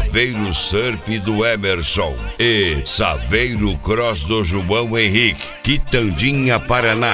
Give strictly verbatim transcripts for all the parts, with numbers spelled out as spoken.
Saveiro Surf do Emerson e Saveiro Cross do João Henrique, Quitandinha, Paraná.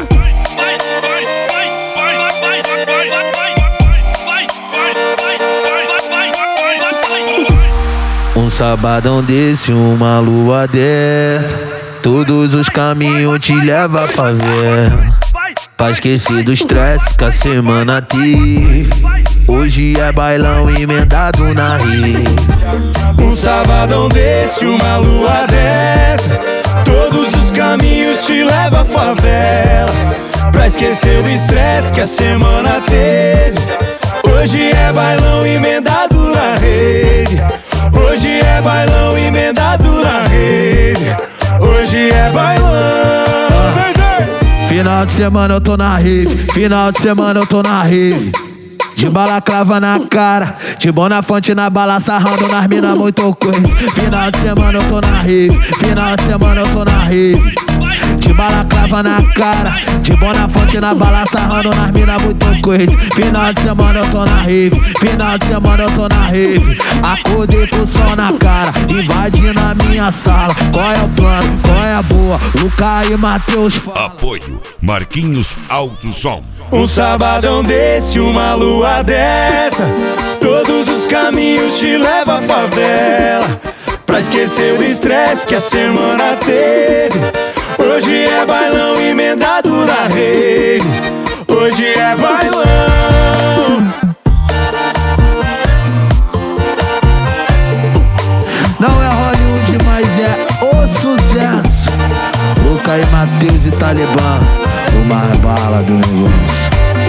Um sabadão desse, uma lua dessa, todos os caminhos te levam à favela. Pra esquecer do estresse que a semana teve, hoje é bailão emendado na rede. Um sabadão desse, uma lua dessa, todos os caminhos te levam à favela. Pra esquecer o estresse que a semana teve, hoje é bailão emendado na rede. Hoje é bailão emendado na rede. Hoje é bailão. Final de semana eu tô na rave, final de semana eu tô na rave. De balaclava na cara, de Bonafante na bala, sarrando nas mina muito coisa. Final de semana eu tô na rave, final de semana eu tô na rave. De balaclava na cara, de Bonafante na bala, sarrando nas mina muito coisa. Final de semana eu tô na rave, final de semana eu tô na rave. Acordei com o sol na cara, invadindo a minha sala. Qual é o plano, qual é a boa? Luca e Matheus fala. Apoio Marquinhos Alto Som. Um sabadão desse, uma lua dessa, todos os caminhos te levam à favela. Pra esquecer o estresse que a semana teve, hoje é bailão emendado na rede. Hoje é bailão. Não é Hollywood, mas é o sucesso. Luca e Matheus e Talibã, o mais bala do negócio.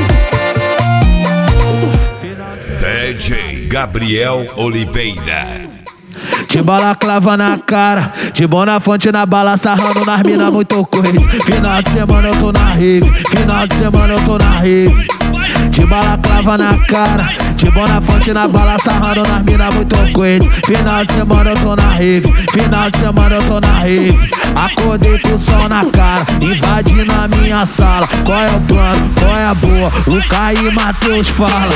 D J Gabriel Oliveira. De balaclava na cara, de Bonafante na bala, sarrando nas mina muito coisa. Final de semana eu tô na rave, final de semana eu tô na rave. De balaclava na cara, de Bonafante na bala, sarrando nas mina muito coisa. Final de semana eu tô na rave, final de semana eu tô na rave. Acordei com o sol na cara, invadindo a minha sala. Qual é o plano, qual é a boa? Luca e Matheus fala.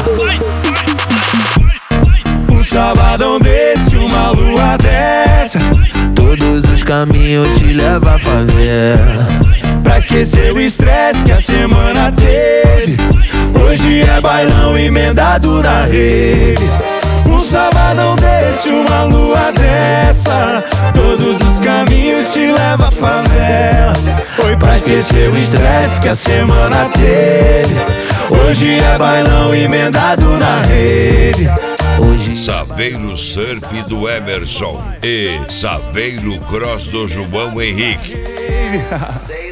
Um sabadão desse, uma lua dessa, todos os caminhos te levam à favela. Pra esquecer o estresse que a semana teve, hoje é bailão emendado na rede. Um sabadão desse, uma lua dessa, todos os caminhos te levam à favela. Foi pra esquecer o estresse que a semana teve, hoje é bailão emendado na rede. Hoje Saveiro Surf do Emerson e Saveiro Cross do João Henrique.